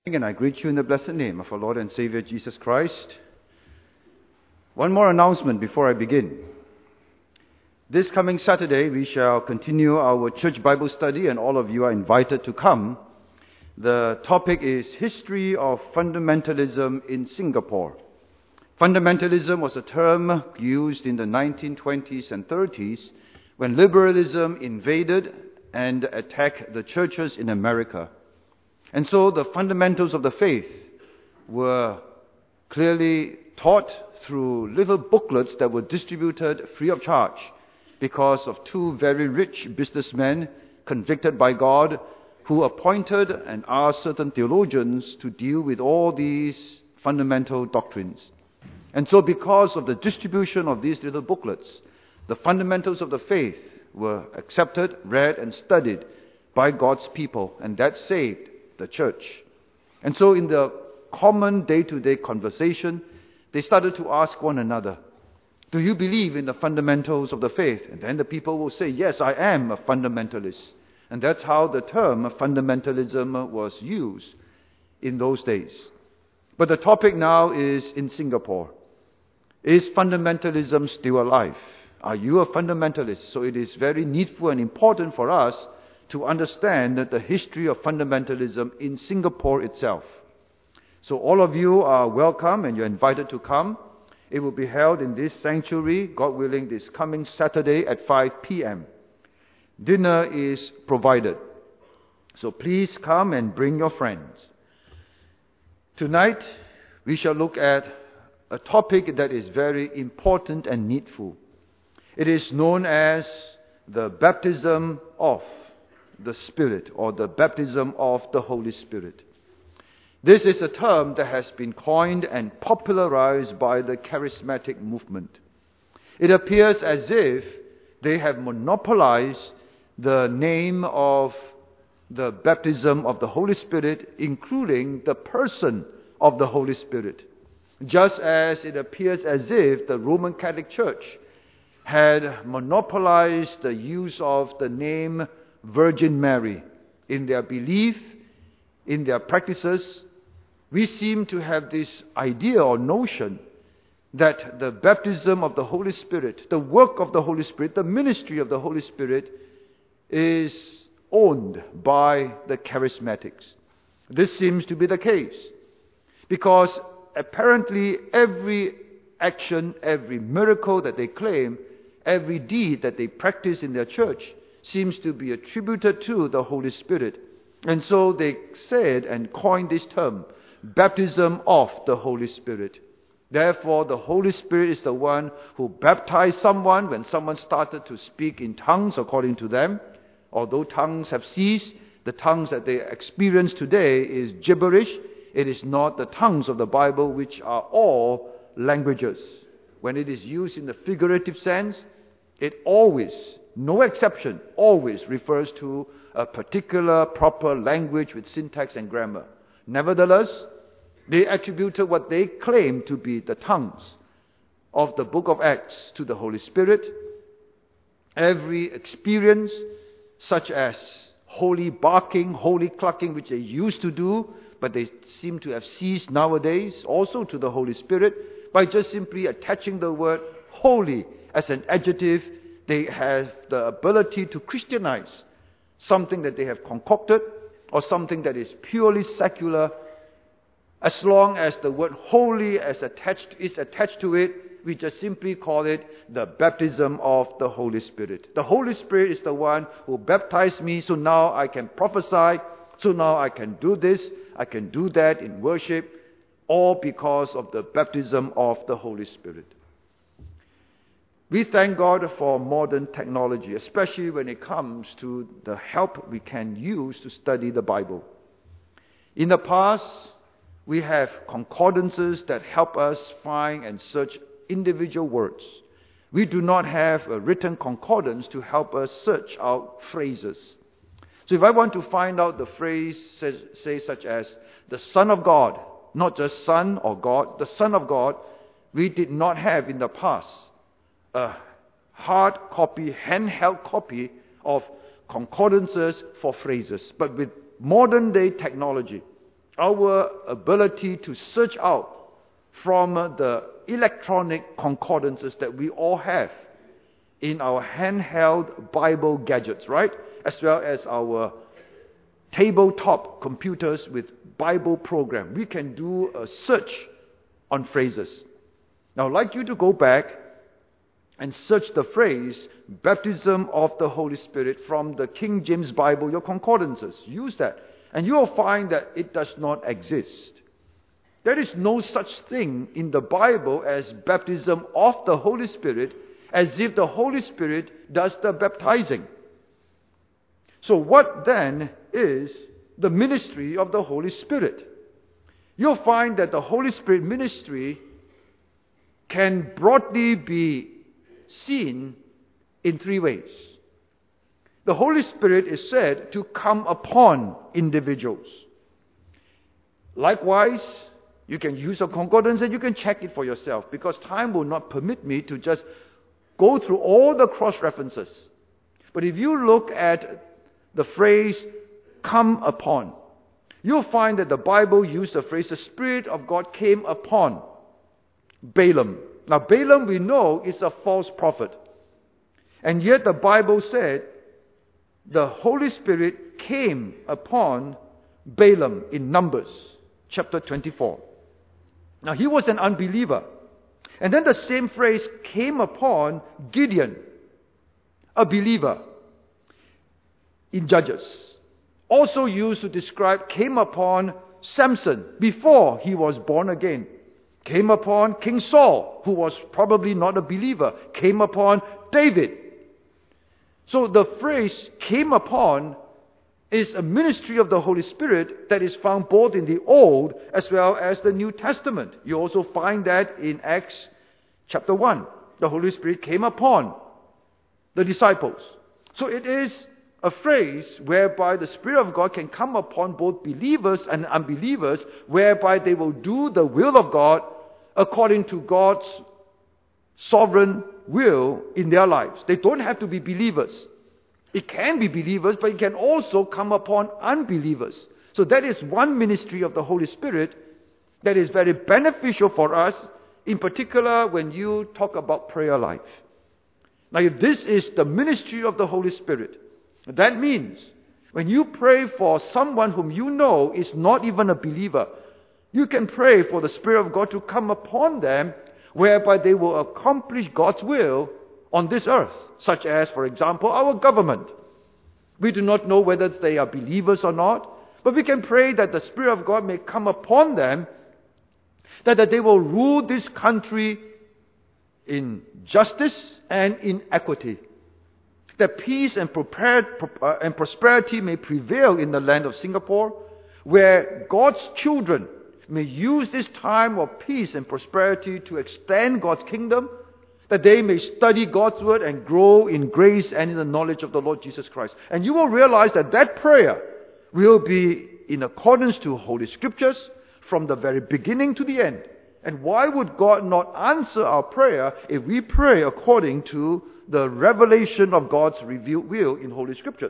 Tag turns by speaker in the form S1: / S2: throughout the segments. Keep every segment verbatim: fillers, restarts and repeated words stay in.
S1: And I greet you in the blessed name of our Lord and Savior Jesus Christ. One more announcement before I begin. This coming Saturday we shall continue our church Bible study, and all of you are invited to come. The topic is History of Fundamentalism in Singapore. Fundamentalism was a term used in the nineteen twenties and thirties when liberalism invaded and attacked the churches in America. And so the fundamentals of the faith were clearly taught through little booklets that were distributed free of charge because of two very rich businessmen convicted by God who appointed and asked certain theologians to deal with all these fundamental doctrines. And so because of the distribution of these little booklets, the fundamentals of the faith were accepted, read and studied by God's people, and that saved the church. And so in the common day-to-day conversation, they started to ask one another, do you believe in the fundamentals of the faith? And then the people will say, yes, I am a fundamentalist. And that's how the term fundamentalism was used in those days. But the topic now is in Singapore. Is fundamentalism still alive? Are you a fundamentalist? So it is very needful and important for us to understand that the history of fundamentalism in Singapore itself. So all of you are welcome and you're invited to come. It will be held in this sanctuary, God willing, this coming Saturday at five p.m. Dinner is provided. So please come and bring your friends. Tonight, we shall look at a topic that is very important and needful. It is known as the baptism of the Spirit, or the baptism of the Holy Spirit. This is a term that has been coined and popularized by the charismatic movement. It appears as if they have monopolized the name of the baptism of the Holy Spirit, including the person of the Holy Spirit. Just as it appears as if the Roman Catholic Church had monopolized the use of the name Virgin Mary in their belief, in their practices. We seem to have this idea or notion that the baptism of the Holy Spirit, the work of the Holy Spirit, the ministry of the Holy Spirit is owned by the charismatics. This seems to be the case because apparently every action, every miracle that they claim, every deed that they practice in their church seems to be attributed to the Holy Spirit. And so they said and coined this term, baptism of the Holy Spirit. Therefore, the Holy Spirit is the one who baptized someone when someone started to speak in tongues according to them. Although tongues have ceased, the tongues that they experience today is gibberish. It is not the tongues of the Bible, which are all languages. When it is used in the figurative sense, it always, no exception, always refers to a particular proper language with syntax and grammar. Nevertheless, they attributed what they claim to be the tongues of the book of Acts to the Holy Spirit. Every experience, such as holy barking, holy clucking, which they used to do, but they seem to have ceased nowadays, also to the Holy Spirit, by just simply attaching the word holy as an adjective. They have the ability to Christianize something that they have concocted or something that is purely secular. As long as the word holy as attached, is attached to it, we just simply call it the baptism of the Holy Spirit. The Holy Spirit is the one who baptized me, so now I can prophesy, so now I can do this, I can do that in worship, all because of the baptism of the Holy Spirit. We thank God for modern technology, especially when it comes to the help we can use to study the Bible. In the past, we have concordances that help us find and search individual words. We do not have a written concordance to help us search out phrases. So if I want to find out the phrase, say, say such as the Son of God, not just Son or God, the Son of God, we did not have in the past a hard copy, handheld copy of concordances for phrases. But with modern day technology, our ability to search out from the electronic concordances that we all have in our handheld Bible gadgets, right? As well as our tabletop computers with Bible program. We can do a search on phrases. Now, I'd like you to go back and search the phrase baptism of the Holy Spirit from the King James Bible, your concordances. Use that. And you will find that it does not exist. There is no such thing in the Bible as baptism of the Holy Spirit, as if the Holy Spirit does the baptizing. So what then is the ministry of the Holy Spirit? You'll find that the Holy Spirit ministry can broadly be seen in three ways. The Holy Spirit is said to come upon individuals. Likewise, you can use a concordance and you can check it for yourself, because time will not permit me to just go through all the cross-references. But if you look at the phrase come upon, you'll find that the Bible used the phrase the Spirit of God came upon Balaam. Now Balaam, we know, is a false prophet. And yet the Bible said the Holy Spirit came upon Balaam in Numbers chapter twenty-four. Now he was an unbeliever. And then the same phrase came upon Gideon, a believer, in Judges. Also used to describe came upon Samson before he was born again. Came upon King Saul, who was probably not a believer. Came upon David. So the phrase came upon is a ministry of the Holy Spirit that is found both in the Old as well as the New Testament. You also find that in Acts chapter one. The Holy Spirit came upon the disciples. So it is a phrase whereby the Spirit of God can come upon both believers and unbelievers, whereby they will do the will of God according to God's sovereign will in their lives. They don't have to be believers. It can be believers, but it can also come upon unbelievers. So that is one ministry of the Holy Spirit that is very beneficial for us, in particular when you talk about prayer life. Now, if this is the ministry of the Holy Spirit, that means when you pray for someone whom you know is not even a believer, you can pray for the Spirit of God to come upon them, whereby they will accomplish God's will on this earth, such as, for example, our government. We do not know whether they are believers or not, but we can pray that the Spirit of God may come upon them, that, that they will rule this country in justice and in equity, that peace and, prepared, uh, and prosperity may prevail in the land of Singapore, where God's children may use this time of peace and prosperity to extend God's kingdom, that they may study God's word and grow in grace and in the knowledge of the Lord Jesus Christ. And you will realize that that prayer will be in accordance to Holy Scriptures from the very beginning to the end. And why would God not answer our prayer if we pray according to the revelation of God's revealed will in Holy Scriptures?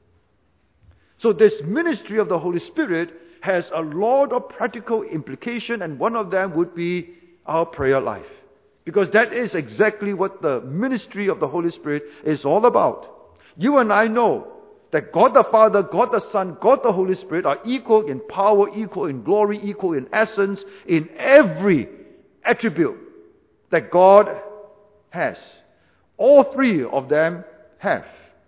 S1: So this ministry of the Holy Spirit has a lot of practical implication, and one of them would be our prayer life. Because that is exactly what the ministry of the Holy Spirit is all about. You and I know that God the Father, God the Son, God the Holy Spirit are equal in power, equal in glory, equal in essence, in every attribute that God has. All three of them have.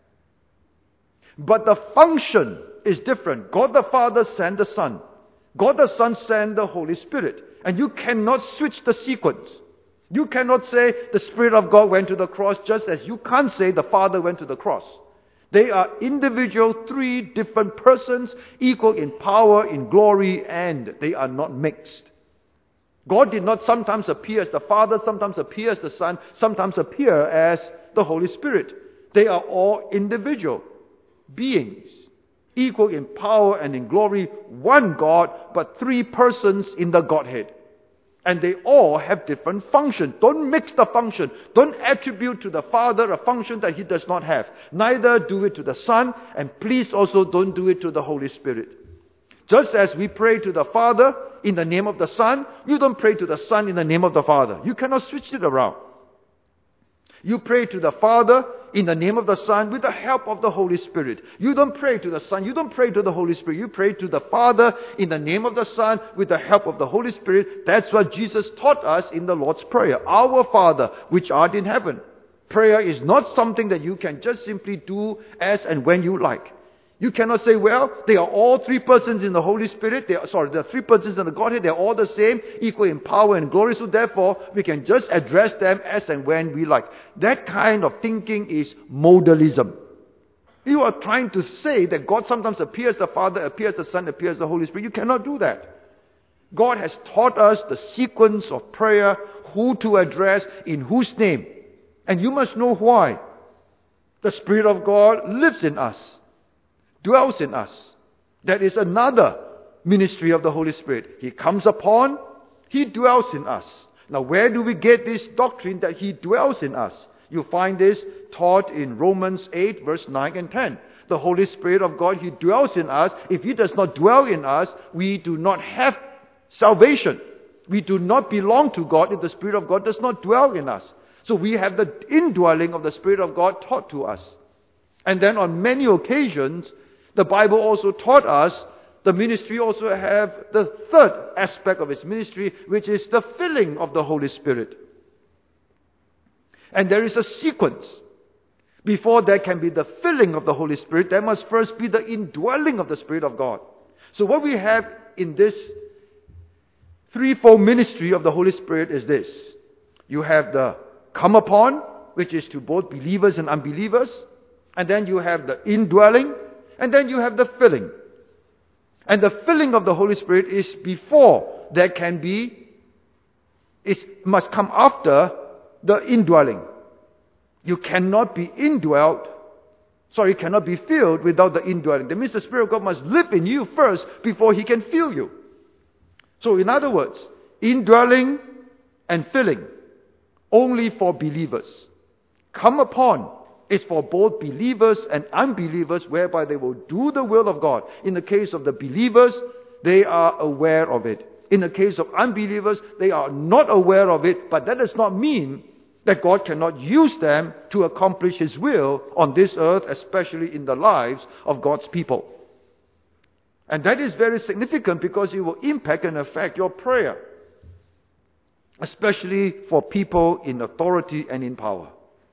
S1: But the function is different. God the Father sent the Son. God the Son sent the Holy Spirit. And you cannot switch the sequence. You cannot say the Spirit of God went to the cross, just as you can't say the Father went to the cross. They are individual, three different persons, equal in power, in glory, and they are not mixed. God did not sometimes appear as the Father, sometimes appear as the Son, sometimes appear as the Holy Spirit. They are all individual beings, equal in power and in glory, one God, but three persons in the Godhead. And they all have different functions. Don't mix the function. Don't attribute to the Father a function that He does not have. Neither do it to the Son, and please also don't do it to the Holy Spirit. Just as we pray to the Father in the name of the Son, you don't pray to the Son in the name of the Father. You cannot switch it around. You pray to the Father in the name of the Son with the help of the Holy Spirit. You don't pray to the Son. You don't pray to the Holy Spirit. You pray to the Father in the name of the Son with the help of the Holy Spirit. That's what Jesus taught us in the Lord's Prayer. Our Father, which art in heaven. Prayer is not something that you can just simply do as and when you like. You cannot say, well, they are all three persons in the Holy Spirit. They are, sorry, there are three persons in the Godhead. They are all the same, equal in power and glory. So therefore, we can just address them as and when we like. That kind of thinking is modalism. You are trying to say that God sometimes appears the Father, appears the Son, appears the Holy Spirit. You cannot do that. God has taught us the sequence of prayer, who to address, in whose name. And you must know why. The Spirit of God lives in us. Dwells in us. That is another ministry of the Holy Spirit. He comes upon, He dwells in us. Now where do we get this doctrine that He dwells in us? You find this taught in Romans eight verse nine and ten. The Holy Spirit of God, He dwells in us. If He does not dwell in us, we do not have salvation. We do not belong to God if the Spirit of God does not dwell in us. So we have the indwelling of the Spirit of God taught to us. And then on many occasions, the Bible also taught us, the ministry also have the third aspect of its ministry, which is the filling of the Holy Spirit. And there is a sequence. Before there can be the filling of the Holy Spirit, there must first be the indwelling of the Spirit of God. So what we have in this threefold ministry of the Holy Spirit is this. You have the come upon, which is to both believers and unbelievers. And then you have the indwelling. And then you have the filling. And the filling of the Holy Spirit is before there can be, it must come after the indwelling. You cannot be indwelt, sorry, cannot be filled without the indwelling. That means the Spirit of God must live in you first before He can fill you. So in other words, indwelling and filling only for believers. Come upon is for both believers and unbelievers, whereby they will do the will of God. In the case of the believers, they are aware of it. In the case of unbelievers, they are not aware of it, but that does not mean that God cannot use them to accomplish His will on this earth, especially in the lives of God's people. And that is very significant because it will impact and affect your prayer, especially for people in authority and in power.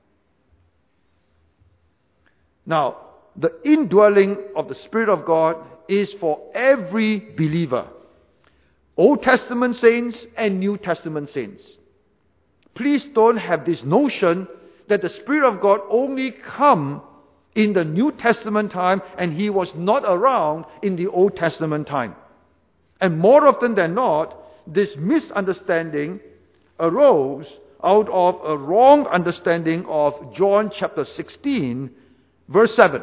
S1: Now, the indwelling of the Spirit of God is for every believer. Old Testament saints and New Testament saints. Please don't have this notion that the Spirit of God only come in the New Testament time and He was not around in the Old Testament time. And more often than not, this misunderstanding arose out of a wrong understanding of John chapter sixteen, verse seven.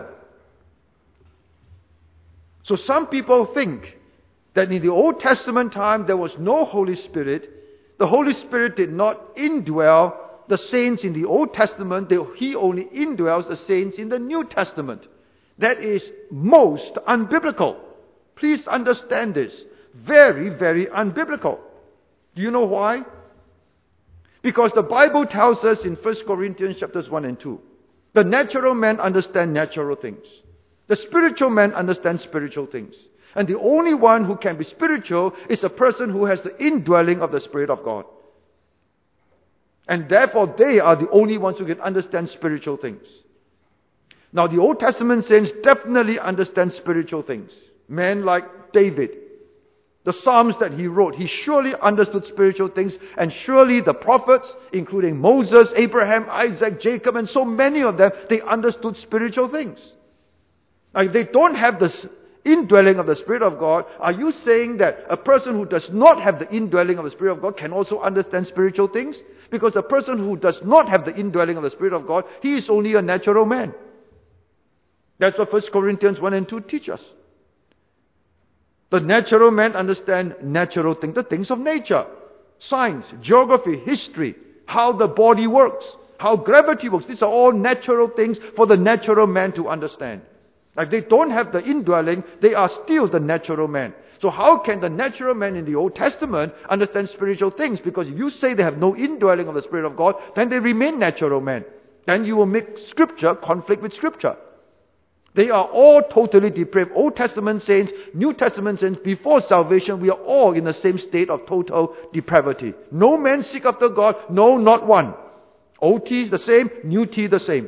S1: So some people think that in the Old Testament time there was no Holy Spirit. The Holy Spirit did not indwell the saints in the Old Testament. He only indwells the saints in the New Testament. That is most unbiblical. Please understand this. Very, very unbiblical. Do you know why? Because the Bible tells us in First Corinthians chapters one and two, the natural man understands natural things. The spiritual man understands spiritual things. And the only one who can be spiritual is a person who has the indwelling of the Spirit of God. And therefore they are the only ones who can understand spiritual things. Now the Old Testament saints definitely understand spiritual things. Men like David, the Psalms that he wrote, he surely understood spiritual things. And surely the prophets, including Moses, Abraham, Isaac, Jacob, and so many of them, they understood spiritual things. Now if they don't have this indwelling of the Spirit of God, are you saying that a person who does not have the indwelling of the Spirit of God can also understand spiritual things? Because a person who does not have the indwelling of the Spirit of God, he is only a natural man. That's what First Corinthians one and two teach us. The natural man understands natural things, the things of nature, science, geography, history, how the body works, how gravity works. These are all natural things for the natural man to understand. If they don't have the indwelling, they are still the natural man. So how can the natural man in the Old Testament understand spiritual things? Because if you say they have no indwelling of the Spirit of God, then they remain natural men. Then you will make Scripture conflict with Scripture. They are all totally depraved. Old Testament saints, New Testament saints, before salvation, we are all in the same state of total depravity. No man seek after God, no, not one. Old T the same, New T the same.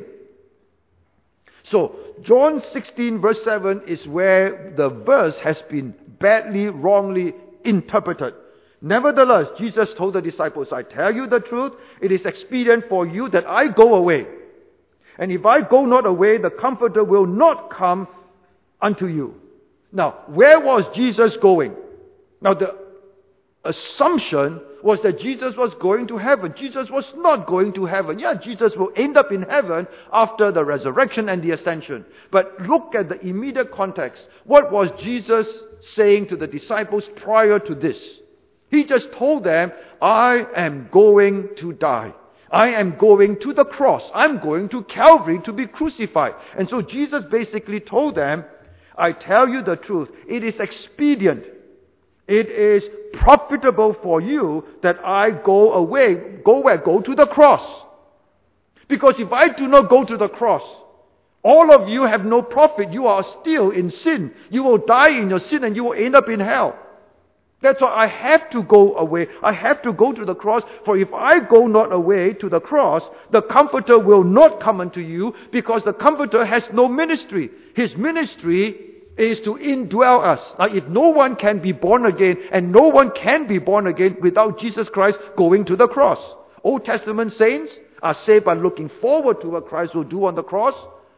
S1: So, John sixteen verse seven is where the verse has been badly, wrongly interpreted. Nevertheless, Jesus told the disciples, I tell you the truth, it is expedient for you that I go away. And if I go not away, the Comforter will not come unto you. Now, where was Jesus going? Now, the assumption was that Jesus was going to heaven. Jesus was not going to heaven. Yeah, Jesus will end up in heaven after the resurrection and the ascension. But look at the immediate context. What was Jesus saying to the disciples prior to this? He just told them, I am going to die. I am going to the cross. I'm going to Calvary to be crucified. And so Jesus basically told them, I tell you the truth. It is expedient. It is profitable for you that I go away. Go where? Go to the cross. Because if I do not go to the cross, all of you have no profit. You are still in sin. You will die in your sin and you will end up in hell. That's why I have to go away. I have to go to the cross. For if I go not away to the cross, the Comforter will not come unto you, because the Comforter has no ministry. His ministry is to indwell us. Now, if no one can be born again, and no one can be born again without Jesus Christ going to the cross. Old Testament saints are saved by looking forward to what Christ will do on the cross.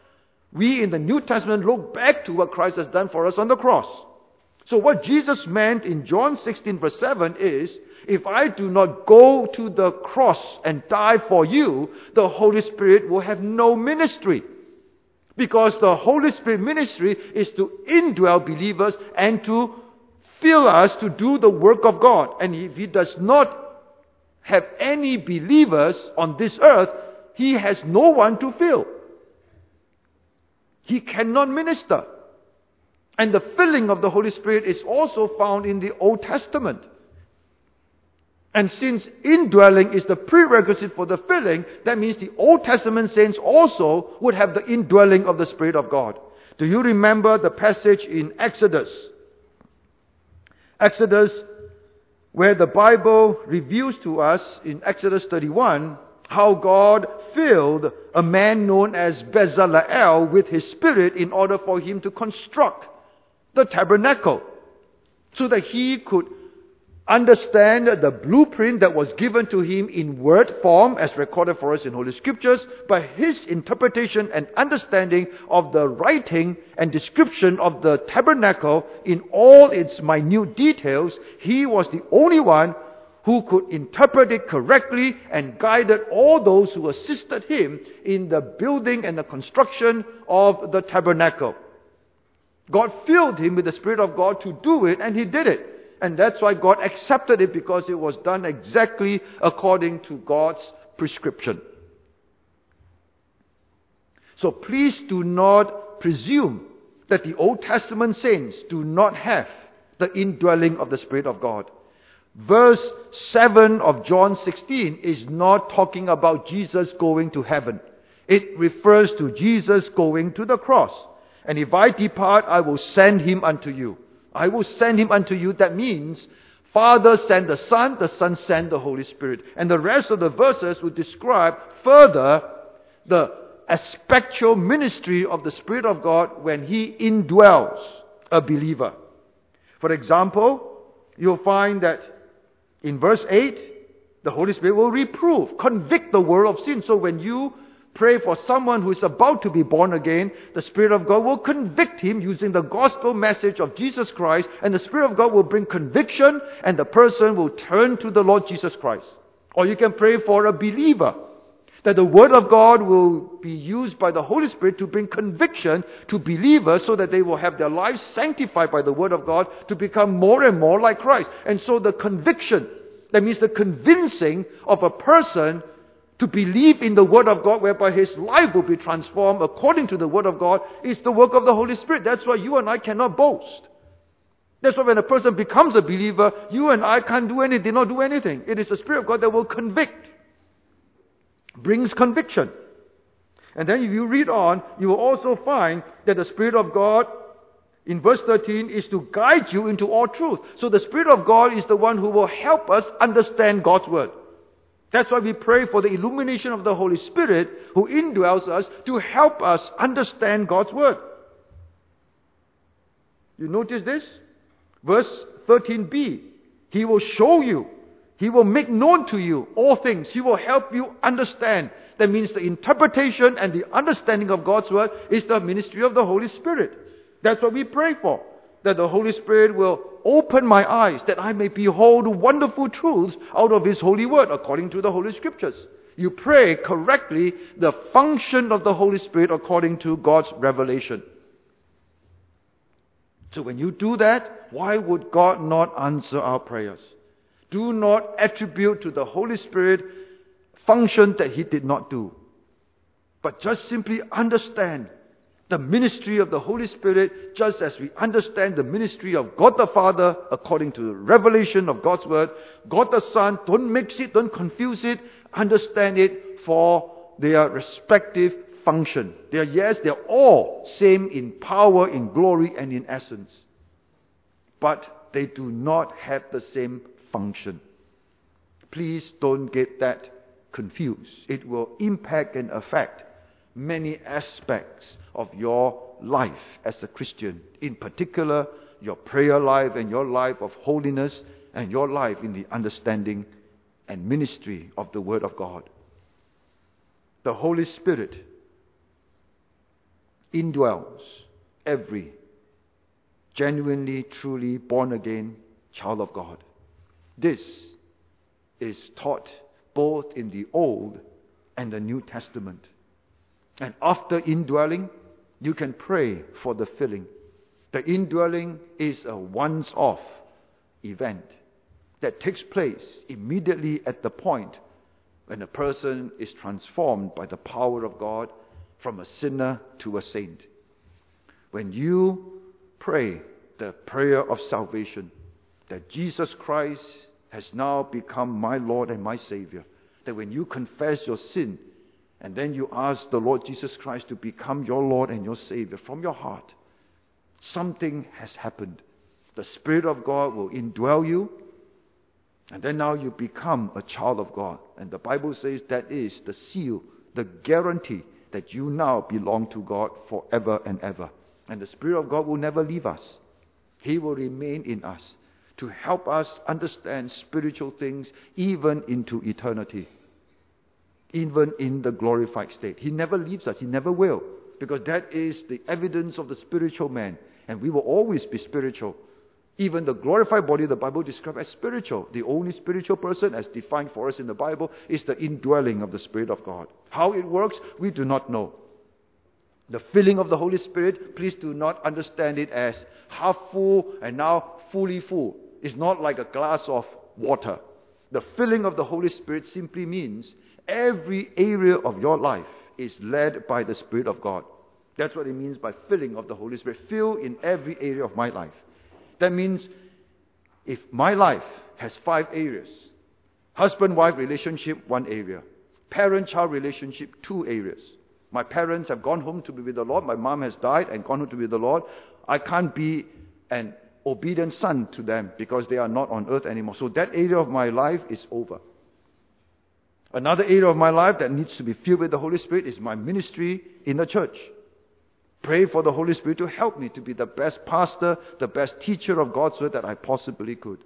S1: We in the New Testament look back to what Christ has done for us on the cross. So what Jesus meant in John sixteen verse seven is, if I do not go to the cross and die for you, the Holy Spirit will have no ministry. Because the Holy Spirit ministry is to indwell believers and to fill us to do the work of God. And if He does not have any believers on this earth, He has no one to fill. He cannot minister. And the filling of the Holy Spirit is also found in the Old Testament. And since indwelling is the prerequisite for the filling, that means the Old Testament saints also would have the indwelling of the Spirit of God. Do you remember the passage in Exodus? Exodus, where the Bible reveals to us in Exodus thirty-one, how God filled a man known as Bezaleel with His Spirit in order for him to construct the tabernacle, so that he could understand the blueprint that was given to him in word form, as recorded for us in Holy Scriptures, by his interpretation and understanding of the writing and description of the tabernacle in all its minute details. He was the only one who could interpret it correctly and guided all those who assisted him in the building and the construction of the tabernacle. God filled him with the Spirit of God to do it, and he did it. And that's why God accepted it, because it was done exactly according to God's prescription. So please do not presume that the Old Testament saints do not have the indwelling of the Spirit of God. Verse seven of John sixteen is not talking about Jesus going to heaven. It refers to Jesus going to the cross. And if I depart, I will send him unto you. I will send him unto you. That means Father send the Son, the Son send the Holy Spirit. And the rest of the verses will describe further the aspectual ministry of the Spirit of God when He indwells a believer. For example, you'll find that in verse eight, the Holy Spirit will reprove, convict the world of sin. So when you pray for someone who is about to be born again, the Spirit of God will convict him using the gospel message of Jesus Christ, and the Spirit of God will bring conviction, and the person will turn to the Lord Jesus Christ. Or you can pray for a believer, that the Word of God will be used by the Holy Spirit to bring conviction to believers, so that they will have their lives sanctified by the Word of God to become more and more like Christ. And so the conviction, that means the convincing of a person To believe in the Word of God, whereby his life will be transformed according to the Word of God, is the work of the Holy Spirit. That's why you and I cannot boast. That's why when a person becomes a believer, you and I can't do anything, not do anything. It is the Spirit of God that will convict. Brings conviction. And then if you read on, you will also find that the Spirit of God, in verse thirteen, is to guide you into all truth. So the Spirit of God is the one who will help us understand God's Word. That's why we pray for the illumination of the Holy Spirit who indwells us to help us understand God's Word. You notice this? Verse thirteen b. He will show you. He will make known to you all things. He will help you understand. That means the interpretation and the understanding of God's Word is the ministry of the Holy Spirit. That's what we pray for. That the Holy Spirit will open my eyes, that I may behold wonderful truths out of His holy Word, according to the Holy Scriptures. You pray correctly the function of the Holy Spirit according to God's revelation. So when you do that, why would God not answer our prayers? Do not attribute to the Holy Spirit function that He did not do. But just simply understand the ministry of the Holy Spirit, just as we understand the ministry of God the Father according to the revelation of God's Word. God the Son, don't mix it, don't confuse it, understand it for their respective function. They are, yes, they are all same in power, in glory, and in essence. But they do not have the same function. Please don't get that confused. It will impact and affect many aspects of your life as a Christian. In particular, your prayer life and your life of holiness and your life in the understanding and ministry of the Word of God. The Holy Spirit indwells every genuinely, truly born again child of God. This is taught both in the Old and the New Testament. And after indwelling, you can pray for the filling. The indwelling is a once-off event that takes place immediately at the point when a person is transformed by the power of God from a sinner to a saint. When you pray the prayer of salvation, that Jesus Christ has now become my Lord and my Savior, that when you confess your sin, and then you ask the Lord Jesus Christ to become your Lord and your Savior from your heart, something has happened. The Spirit of God will indwell you, and then now you become a child of God. And the Bible says that is the seal, the guarantee that you now belong to God forever and ever. And the Spirit of God will never leave us. He will remain in us to help us understand spiritual things even into eternity. Even in the glorified state. He never leaves us. He never will. Because that is the evidence of the spiritual man. And we will always be spiritual. Even the glorified body, the Bible describes as spiritual. The only spiritual person, as defined for us in the Bible, is the indwelling of the Spirit of God. How it works, we do not know. The filling of the Holy Spirit, please do not understand it as half full and now fully full. It's not like a glass of water. The filling of the Holy Spirit simply means every area of your life is led by the Spirit of God. That's what it means by filling of the Holy Spirit. Fill in every area of my life. That means if my life has five areas, husband-wife relationship, one area. Parent-child relationship, two areas. My parents have gone home to be with the Lord. My mom has died and gone home to be with the Lord. I can't be an obedient son to them because they are not on earth anymore. So that area of my life is over. Another area of my life that needs to be filled with the Holy Spirit is my ministry in the church. Pray for the Holy Spirit to help me to be the best pastor, the best teacher of God's Word that I possibly could.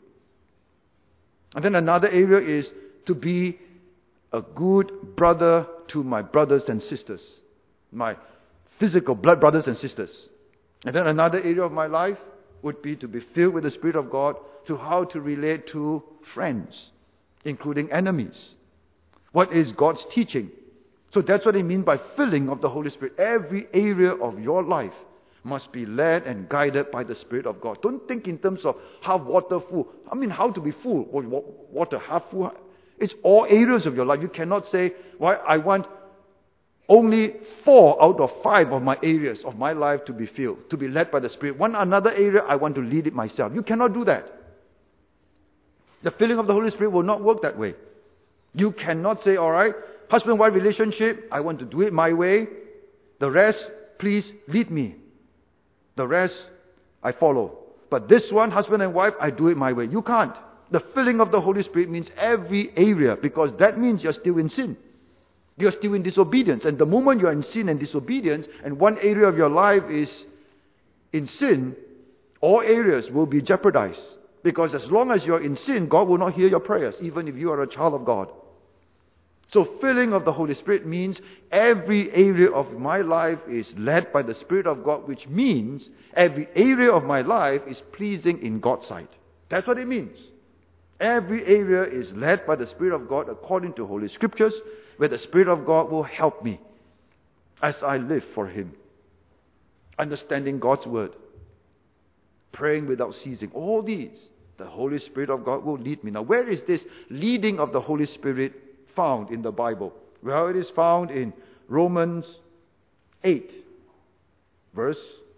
S1: And then another area is to be a good brother to my brothers and sisters, my physical blood brothers and sisters. And then another area of my life would be to be filled with the Spirit of God to how to relate to friends, including enemies. What is God's teaching? So that's what I mean by filling of the Holy Spirit. Every area of your life must be led and guided by the Spirit of God. Don't think in terms of half water full. I mean, how to be full? Water half full? It's all areas of your life. You cannot say, well, I want only four out of five of my areas of my life to be filled, to be led by the Spirit. One another area, I want to lead it myself. You cannot do that. The filling of the Holy Spirit will not work that way. You cannot say, all right, husband-wife relationship, I want to do it my way. The rest, please lead me. The rest, I follow. But this one, husband and wife, I do it my way. You can't. The filling of the Holy Spirit means every area, because that means you're still in sin. You're still in disobedience. And the moment you're in sin and disobedience, and one area of your life is in sin, all areas will be jeopardized. Because as long as you're in sin, God will not hear your prayers, even if you are a child of God. So filling of the Holy Spirit means every area of my life is led by the Spirit of God, which means every area of my life is pleasing in God's sight. That's what it means. Every area is led by the Spirit of God according to Holy Scriptures, where the Spirit of God will help me as I live for Him. Understanding God's Word. Praying without ceasing. All these, the Holy Spirit of God will lead me. Now, where is this leading of the Holy Spirit found in the Bible? Well, it is found in Romans eight, verse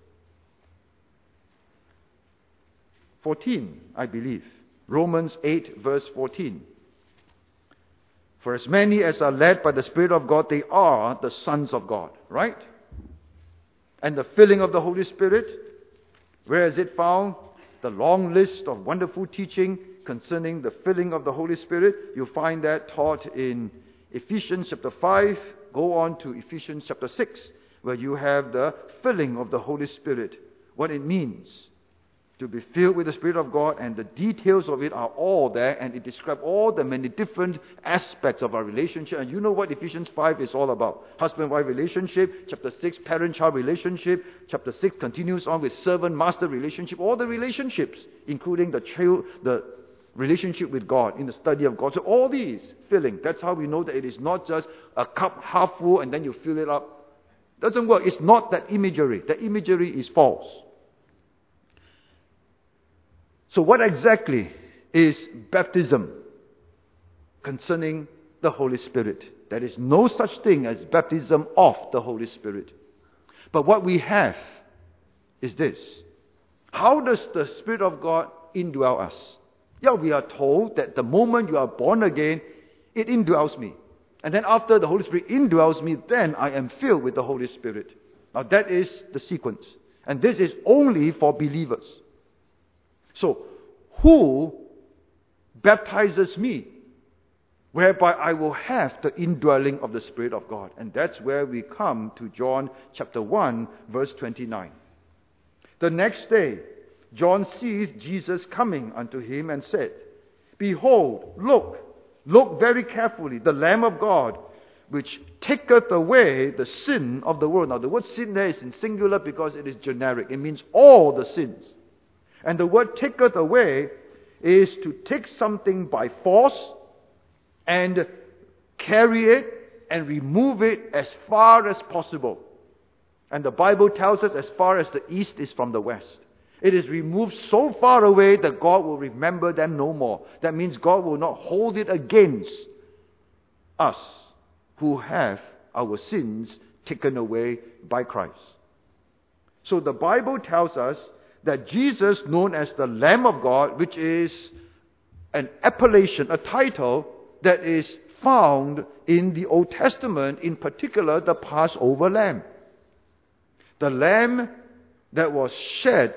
S1: fourteen, I believe. Romans eight, verse fourteen. For as many as are led by the Spirit of God, they are the sons of God. Right? And the filling of the Holy Spirit, where is it found? The long list of wonderful teaching concerning the filling of the Holy Spirit. You'll find that taught in Ephesians chapter five. Go on to Ephesians chapter six, where you have the filling of the Holy Spirit. What it means to be filled with the Spirit of God, and the details of it are all there, and it describes all the many different aspects of our relationship. And you know what Ephesians five is all about. Husband-wife relationship. Chapter six, parent-child relationship. Chapter six continues on with servant-master relationship. All the relationships, including the child, the relationship with God, in the study of God. So all these filling, that's how we know that it is not just a cup half full and then you fill it up. It doesn't work. It's not that imagery. The imagery is false. So what exactly is baptism concerning the Holy Spirit? There is no such thing as baptism of the Holy Spirit. But what we have is this. How does the Spirit of God indwell us? Yeah, we are told that the moment you are born again, it indwells me. And then after the Holy Spirit indwells me, then I am filled with the Holy Spirit. Now that is the sequence. And this is only for believers. So, who baptizes me? Whereby I will have the indwelling of the Spirit of God. And that's where we come to John chapter one, verse twenty-nine. The next day, John sees Jesus coming unto him and said, Behold, look, look very carefully, the Lamb of God, which taketh away the sin of the world. Now the word sin there is in singular because it is generic. It means all the sins. And the word taketh away is to take something by force and carry it and remove it as far as possible. And the Bible tells us as far as the east is from the west. It is removed so far away that God will remember them no more. That means God will not hold it against us who have our sins taken away by Christ. So the Bible tells us that Jesus, known as the Lamb of God, which is an appellation, a title that is found in the Old Testament, in particular the Passover lamb. The lamb that was shed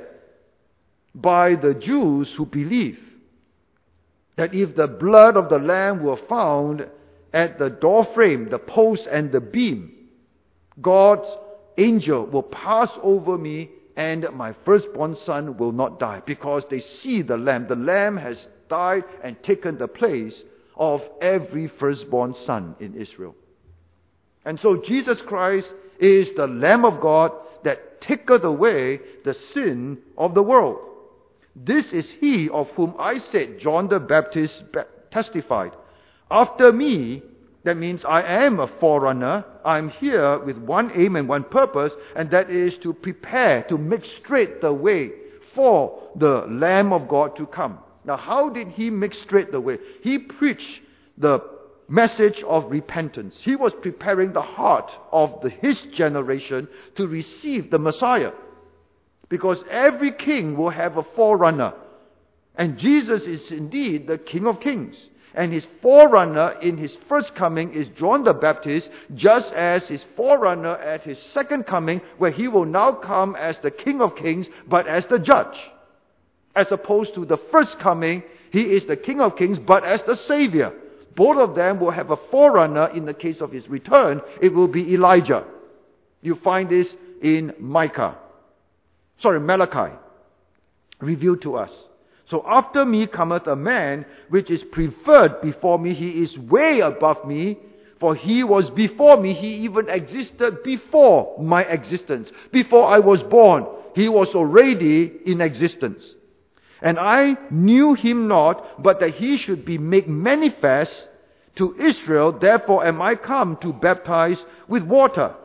S1: by the Jews who believe that if the blood of the lamb were found at the doorframe, the post and the beam, God's angel will pass over me and my firstborn son will not die, because they see the lamb. The lamb has died and taken the place of every firstborn son in Israel. And so Jesus Christ is the Lamb of God that taketh away the sin of the world. This is he of whom I said, John the Baptist testified, after me, that means I am a forerunner. I'm here with one aim and one purpose, and that is to prepare, to make straight the way for the Lamb of God to come. Now, how did he make straight the way? He preached the message of repentance. He was preparing the heart of the, his generation to receive the Messiah. Because every king will have a forerunner. And Jesus is indeed the King of Kings. And his forerunner in his first coming is John the Baptist, just as his forerunner at his second coming, where he will now come as the King of Kings, but as the judge. As opposed to the first coming, he is the King of Kings, but as the Savior. Both of them will have a forerunner. In the case of his return, it will be Elijah. You find this in Micah. Sorry, Malachi. Revealed to us. So after me cometh a man which is preferred before me. He is way above me. For he was before me. He even existed before my existence. Before I was born, he was already in existence. And I knew him not, but that he should be made manifest to Israel. Therefore am I come to baptize with water.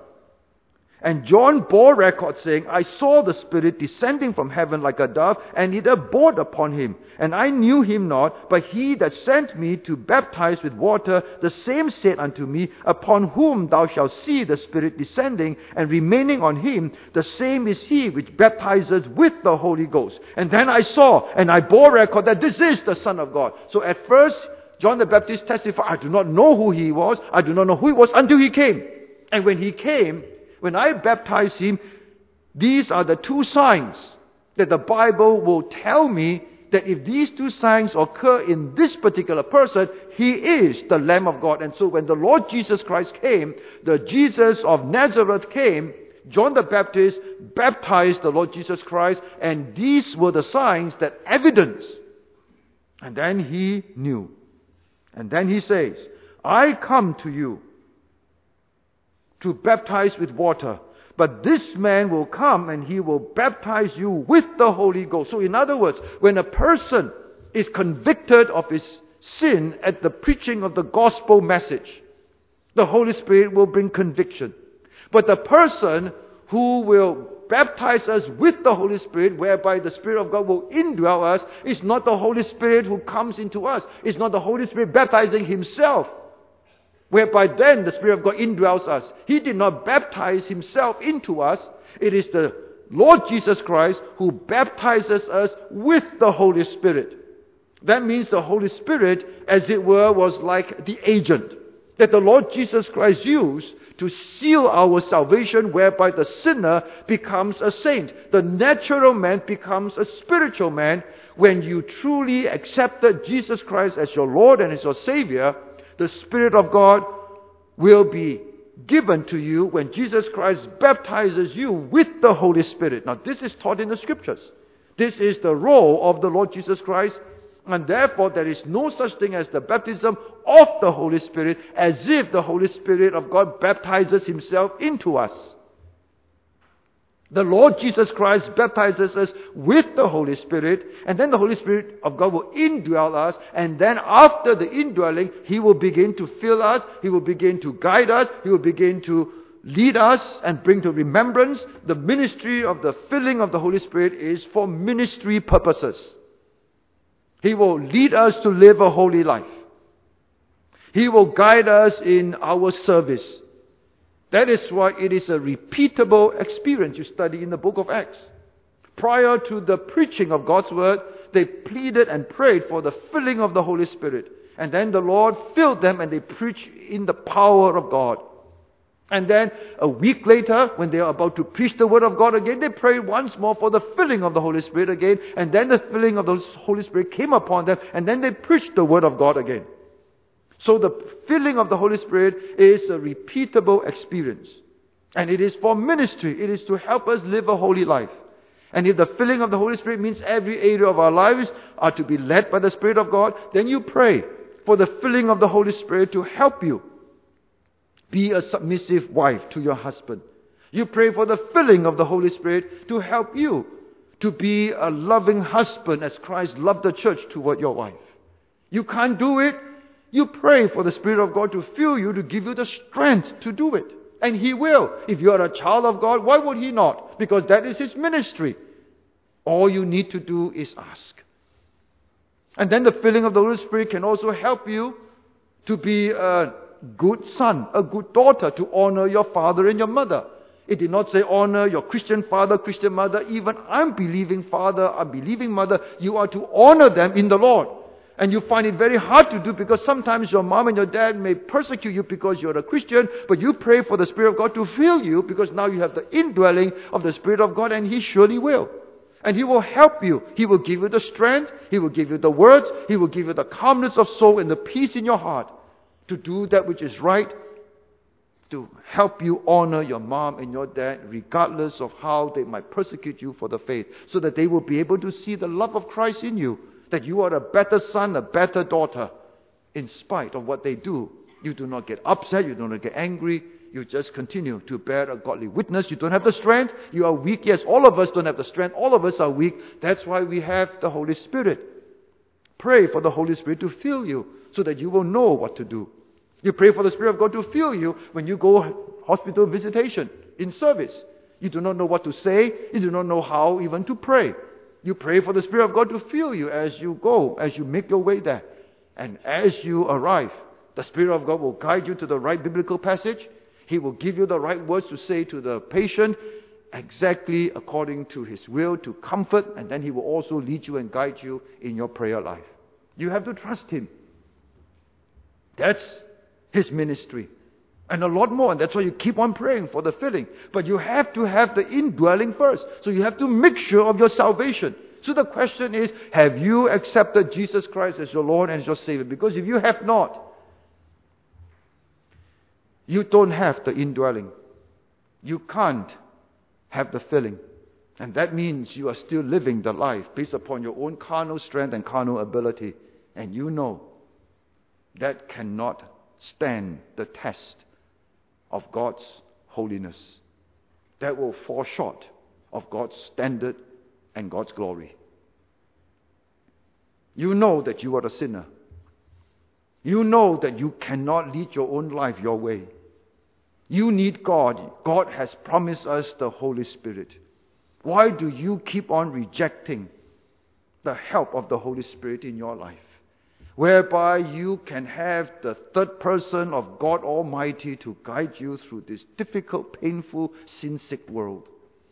S1: And John bore record, saying, I saw the Spirit descending from heaven like a dove, and it abode upon him. And I knew him not, but he that sent me to baptize with water, the same said unto me, Upon whom thou shalt see the Spirit descending and remaining on him, the same is he which baptizeth with the Holy Ghost. And then I saw, and I bore record that this is the Son of God. So at first, John the Baptist testified, I do not know who he was, I do not know who he was until he came. And when he came, when I baptize him, these are the two signs that the Bible will tell me that if these two signs occur in this particular person, he is the Lamb of God. And so when the Lord Jesus Christ came, the Jesus of Nazareth came, John the Baptist baptized the Lord Jesus Christ, and these were the signs that evidence. And then he knew. And then he says, I come to you to baptize with water. But this man will come and he will baptize you with the Holy Ghost. So in other words, when a person is convicted of his sin at the preaching of the gospel message, the Holy Spirit will bring conviction. But the person who will baptize us with the Holy Spirit, whereby the Spirit of God will indwell us, is not the Holy Spirit who comes into us. It's not the Holy Spirit baptizing himself, whereby then the Spirit of God indwells us. He did not baptize himself into us. It is the Lord Jesus Christ who baptizes us with the Holy Spirit. That means the Holy Spirit, as it were, was like the agent that the Lord Jesus Christ used to seal our salvation, whereby the sinner becomes a saint. The natural man becomes a spiritual man. When you truly accepted Jesus Christ as your Lord and as your Savior, the Spirit of God will be given to you when Jesus Christ baptizes you with the Holy Spirit. Now, this is taught in the Scriptures. This is the role of the Lord Jesus Christ, and therefore there is no such thing as the baptism of the Holy Spirit, as if the Holy Spirit of God baptizes himself into us. The Lord Jesus Christ baptizes us with the Holy Spirit, and then the Holy Spirit of God will indwell us, and then after the indwelling, He will begin to fill us, He will begin to guide us, He will begin to lead us and bring to remembrance. The ministry of the filling of the Holy Spirit is for ministry purposes. He will lead us to live a holy life. He will guide us in our service. That is why it is a repeatable experience. You study in the book of Acts. Prior to the preaching of God's word, they pleaded and prayed for the filling of the Holy Spirit. And then the Lord filled them and they preached in the power of God. And then a week later, when they are about to preach the word of God again, they prayed once more for the filling of the Holy Spirit again. And then the filling of the Holy Spirit came upon them. And then they preached the word of God again. So the filling of the Holy Spirit is a repeatable experience. And it is for ministry. It is to help us live a holy life. And if the filling of the Holy Spirit means every area of our lives are to be led by the Spirit of God, then you pray for the filling of the Holy Spirit to help you be a submissive wife to your husband. You pray for the filling of the Holy Spirit to help you to be a loving husband as Christ loved the church toward your wife. You can't do it. You pray for the Spirit of God to fill you, to give you the strength to do it. And He will. If you are a child of God, why would He not? Because that is His ministry. All you need to do is ask. And then the filling of the Holy Spirit can also help you to be a good son, a good daughter, to honor your father and your mother. It did not say honor your Christian father, Christian mother, even unbelieving father, unbelieving mother. You are to honor them in the Lord. And you find it very hard to do because sometimes your mom and your dad may persecute you because you're a Christian, but you pray for the Spirit of God to fill you because now you have the indwelling of the Spirit of God, and He surely will. And He will help you. He will give you the strength. He will give you the words. He will give you the calmness of soul and the peace in your heart to do that which is right, to help you honor your mom and your dad regardless of how they might persecute you for the faith, so that they will be able to see the love of Christ in you, that you are a better son, a better daughter in spite of what they do. You do not get upset, you do not get angry, you just continue to bear a godly witness. You don't have the strength, you are weak. Yes, all of us don't have the strength, all of us are weak. That's why we have the Holy Spirit. Pray for the Holy Spirit to fill you so that you will know what to do. You pray for the Spirit of God to fill you when you go hospital visitation, in service. You do not know what to say. You do not know how even to pray. You pray for the Spirit of God to fill you as you go, as you make your way there. And as you arrive, the Spirit of God will guide you to the right biblical passage. He will give you the right words to say to the patient, exactly according to His will, to comfort. And then He will also lead you and guide you in your prayer life. You have to trust Him. That's His ministry. And a lot more. And that's why you keep on praying for the filling. But you have to have the indwelling first. So you have to make sure of your salvation. So the question is, have you accepted Jesus Christ as your Lord and as your Savior? Because if you have not, you don't have the indwelling. You can't have the filling. And that means you are still living the life based upon your own carnal strength and carnal ability. And you know that cannot stand the test of God's holiness. That will fall short of God's standard and God's glory. You know that you are a sinner. You know that you cannot lead your own life your way. You need God. God has promised us the Holy Spirit. Why do you keep on rejecting the help of the Holy Spirit in your life, whereby you can have the third person of God Almighty to guide you through this difficult, painful, sin-sick world?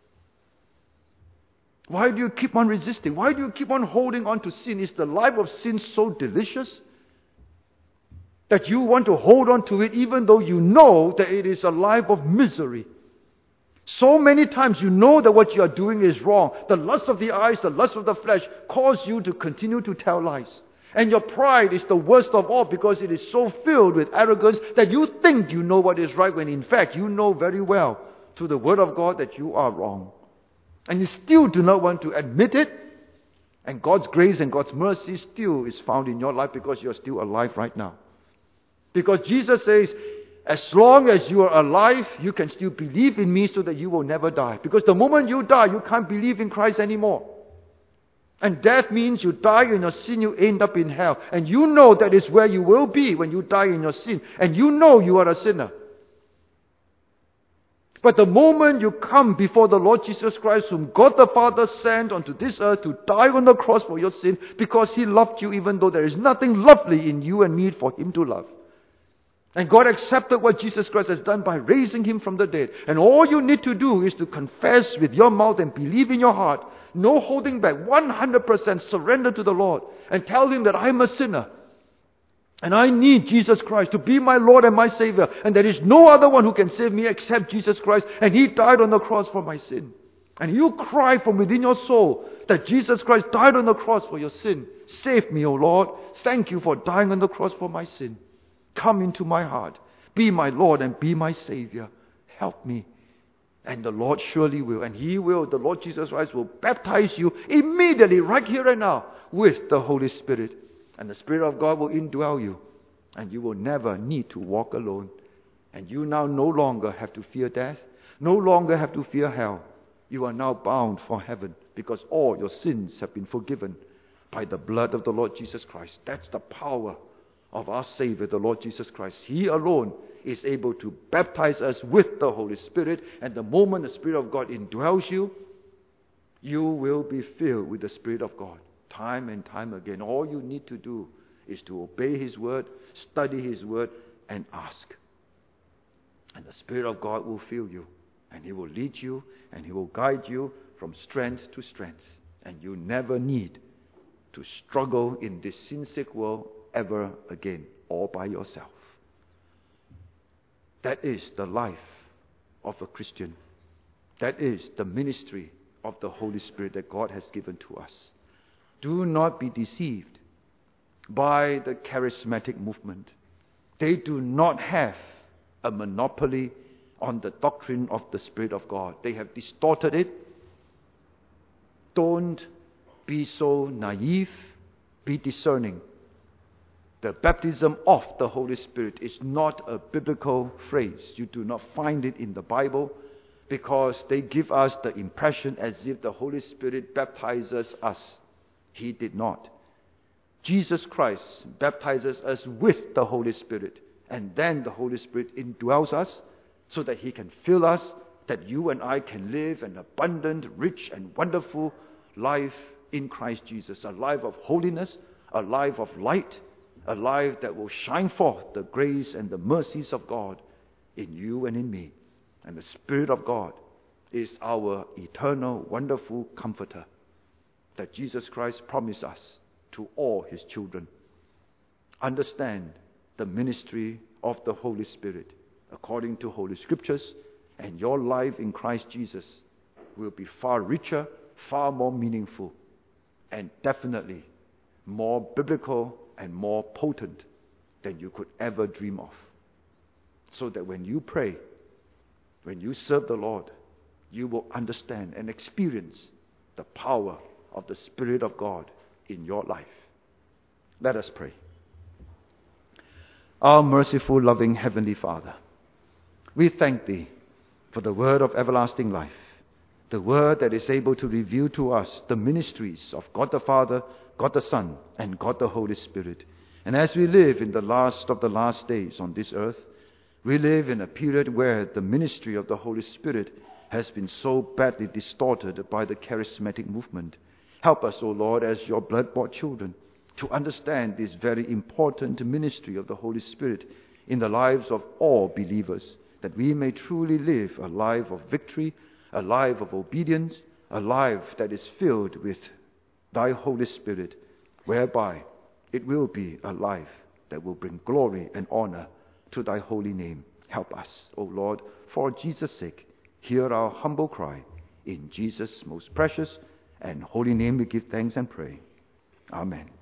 S1: Why do you keep on resisting? Why do you keep on holding on to sin? Is the life of sin so delicious that you want to hold on to it even though you know that it is a life of misery? So many times you know that what you are doing is wrong. The lust of the eyes, the lust of the flesh cause you to continue to tell lies. And your pride is the worst of all because it is so filled with arrogance that you think you know what is right when in fact you know very well through the Word of God that you are wrong. And you still do not want to admit it. And God's grace and God's mercy still is found in your life because you are still alive right now. Because Jesus says, as long as you are alive, you can still believe in me so that you will never die. Because the moment you die, you can't believe in Christ anymore. And death means you die in your sin, you end up in hell. And you know that is where you will be when you die in your sin. And you know you are a sinner. But the moment you come before the Lord Jesus Christ, whom God the Father sent onto this earth to die on the cross for your sin, because He loved you even though there is nothing lovely in you and me for Him to love. And God accepted what Jesus Christ has done by raising Him from the dead. And all you need to do is to confess with your mouth and believe in your heart. No holding back. one hundred percent surrender to the Lord. And tell Him that I am a sinner. And I need Jesus Christ to be my Lord and my Savior. And there is no other one who can save me except Jesus Christ. And He died on the cross for my sin. And you cry from within your soul that Jesus Christ died on the cross for your sin. Save me, O Lord. Thank you for dying on the cross for my sin. Come into my heart. Be my Lord and be my Savior. Help me. And the Lord surely will. And He will, the Lord Jesus Christ will baptize you immediately, right here and now, with the Holy Spirit. And the Spirit of God will indwell you. And you will never need to walk alone. And you now no longer have to fear death. No longer have to fear hell. You are now bound for heaven. Because all your sins have been forgiven by the blood of the Lord Jesus Christ. That's the power of our Savior, the Lord Jesus Christ. He alone is able to baptize us with the Holy Spirit. And the moment the Spirit of God indwells you, you will be filled with the Spirit of God. Time and time again. All you need to do is to obey His word, study His word, and ask. And the Spirit of God will fill you, and He will lead you, and He will guide you from strength to strength. And you never need to struggle in this sin-sick world ever again, all by yourself. That is the life of a Christian. That is the ministry of the Holy Spirit that God has given to us. Do not be deceived by the charismatic movement. They do not have a monopoly on the doctrine of the Spirit of God. They have distorted it. Don't be so naive. Be discerning. The baptism of the Holy Spirit is not a biblical phrase. You do not find it in the Bible, because they give us the impression as if the Holy Spirit baptizes us. He did not. Jesus Christ baptizes us with the Holy Spirit, and then the Holy Spirit indwells us so that He can fill us, that you and I can live an abundant, rich, and wonderful life in Christ Jesus. A life of holiness, a life of light, a life that will shine forth the grace and the mercies of God in you and in me. And the Spirit of God is our eternal, wonderful comforter that Jesus Christ promised us to all His children. Understand the ministry of the Holy Spirit according to Holy Scriptures, and your life in Christ Jesus will be far richer, far more meaningful, and definitely more biblical and more potent than you could ever dream of. So that when you pray, when you serve the Lord, you will understand and experience the power of the Spirit of God in your life. Let us pray. Our merciful, loving Heavenly Father, we thank Thee for the word of everlasting life, the word that is able to reveal to us the ministries of God the Father, God the Son, and God the Holy Spirit. And as we live in the last of the last days on this earth, we live in a period where the ministry of the Holy Spirit has been so badly distorted by the charismatic movement. Help us, O Lord, as your blood-bought children, to understand this very important ministry of the Holy Spirit in the lives of all believers, that we may truly live a life of victory, a life of obedience, a life that is filled with Thy Holy Spirit, whereby it will be a life that will bring glory and honor to Thy holy name. Help us, O Lord, for Jesus' sake. Hear our humble cry. In Jesus' most precious and holy name we give thanks and pray. Amen.